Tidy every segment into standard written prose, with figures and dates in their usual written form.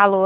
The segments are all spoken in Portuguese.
Alô?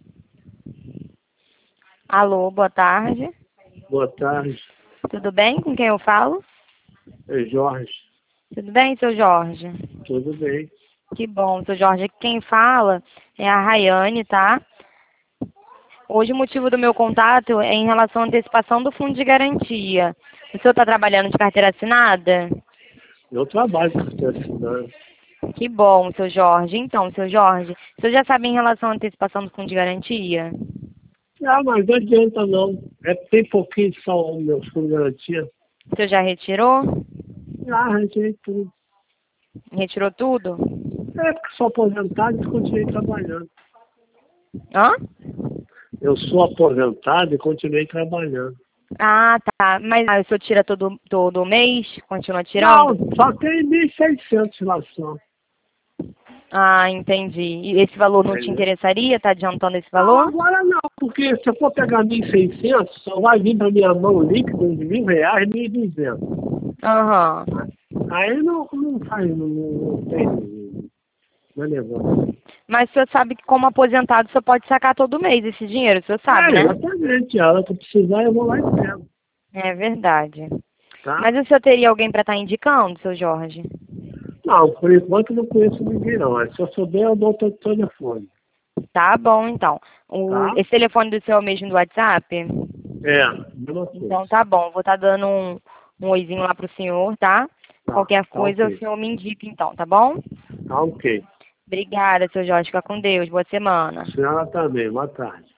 Alô, boa tarde. Boa tarde, Tudo bem? Com quem eu falo? é Jorge. Tudo bem, seu Jorge? Tudo bem? Que bom, seu Jorge. Quem fala é a Rayane, tá? Hoje o motivo do meu contato é em relação à antecipação do fundo de garantia. O senhor está trabalhando de carteira assinada? Eu trabalho com carteira assinada. Que bom, seu Jorge. Então, seu Jorge, o senhor já sabe em relação à antecipação do fundo de garantia? Ah, mas não adianta não. Tem pouquinho de sal no meu fundo de garantia. O senhor já retirou? Ah, retirei tudo. Retirou tudo? É porque sou aposentado e continuei trabalhando. Hã? Eu sou aposentado e continuei trabalhando. Ah, tá. Mas o senhor tira todo mês? Continua Não, tirando? só tem 1.600 lá só. Ah, entendi. E esse valor não te Entendeu? interessaria? Tá adiantando esse Não, valor? agora não, porque se eu for pegar 1.600, só vai vir para minha mão líquido de R$ 1.000, 1.200. Aham. Aí não faz, não tem, não é negócio. Mas o senhor sabe que como aposentado o senhor pode sacar todo mês esse dinheiro, o senhor sabe, né? Exatamente, a hora que eu precisar eu vou lá e pego, É verdade. tá? Mas o senhor teria alguém para estar indicando, seu Jorge? Não, por enquanto eu não conheço ninguém não, mas se eu souber eu dou o teu telefone, Tá bom, então. tá? Esse telefone do senhor é o mesmo do WhatsApp? É, mesma coisa. Então tá bom. Vou estar dando um oizinho lá pro senhor, tá? Qualquer Tá coisa o ok, senhor me indica então, tá bom? tá ok. Obrigada, seu Jorge. Fica com Deus. Boa semana. A senhora também, boa tarde.